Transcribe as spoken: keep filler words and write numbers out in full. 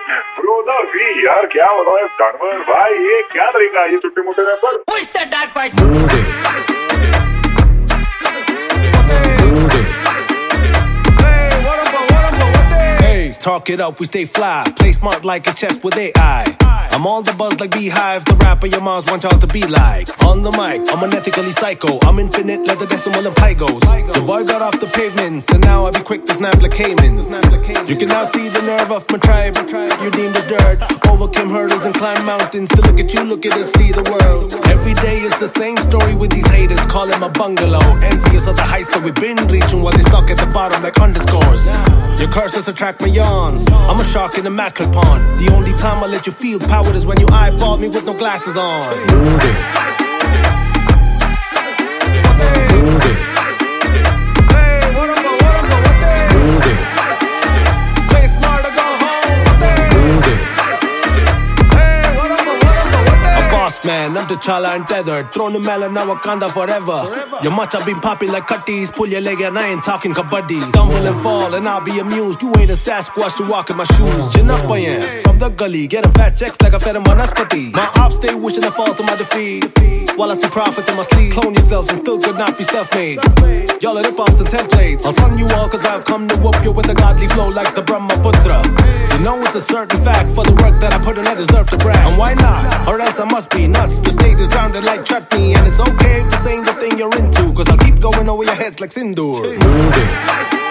ब्रोदा भी यार क्या बताओ धनवर भाई, ये क्या तरीका है ये छुट्टी मुट्टे में पर। Push the dark part. Move it. Move it. Hey, talk it up, we stay fly. Play smart like a chess with A I. I'm all the buzz like beehives. The rapper your moms want y'all to be like. On the mic, I'm unethically psycho. I'm infinite, let the decimal and pi goes. The boy got off the pavements, and now I be quick to snap like Caymans. You can now see the nerve of my tribe. You deemed as dirt. Overcame hurdles and climbed mountains. To look at you, look at us, see the world. Every day is the same story with these haters. Call it my bungalow. Envious of the heights that we've been reaching while they stuck at the bottom like underscores. Your curses attract my yawns. I'm a shark in a mackerel pond. The only time I let you feel power is when you eyeball me with no glasses on. Move it. Move it. Move it. Play smart or go home. Move it. A boss man, I'm T'Challa and tethered. Thrown the melon, now Wakanda forever. Your matcha been popping like cutties. Pull your leg and I ain't talking kabaddi. Stumble and fall and I'll be amused. You ain't a Sasquatch to walk in my shoes. Chin up I am, from the gully. Getting fat checks like I fed him on Aspati. My ops stay wishing to fall to my defeat. While I see profits in my sleeve. Clone yourselves and still could not be self-made. Y'all are rip-offs and templates. I'll sun you all cause I've come to whoop you with a godly flow like the Brahmaputra. You know it's a certain fact. For the work that I put in I deserve to brag. And why not? Or else I must be nuts. The state is grounded like chutney. And it's okay if this ain't the thing you're into. Cause I'll keep going over your heads like Sindoor. Move it.